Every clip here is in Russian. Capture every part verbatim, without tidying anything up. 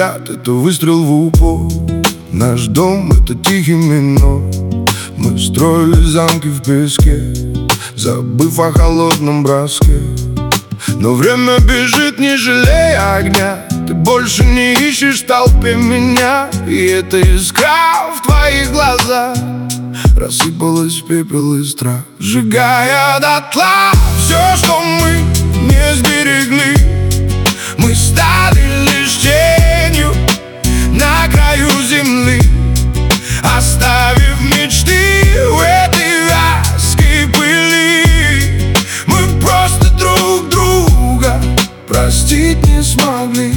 взгляд — это выстрел в упор. Наш дом — это тихий минор. Мы строили замки в песке, забыв о холодном броске. Но время бежит, не жалея огня. Ты больше не ищешь в толпе меня. И эта искра в твоих глазах рассыпалась в пепел и страх, сжигая дотла все, что мы не сберегли. Мы стали лишь тенью на краю земли, оставив мечты в этой вязкой пыли. Мы просто друг друга простить не смогли.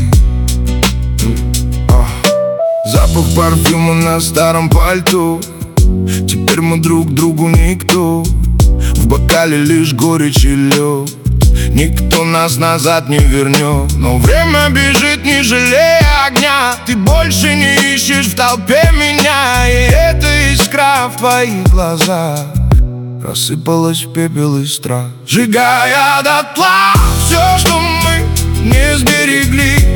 Запах парфюма на старом пальто. Теперь мы друг другу никто. В бокале лишь горечь и лед. Никто нас назад не вернет. Но время бежит, не жалея огня. Ты больше не ищешь в толпе меня. И эта искра в твоих глазах рассыпалась в пепел и страх, сжигая дотла все, что мы не сберегли.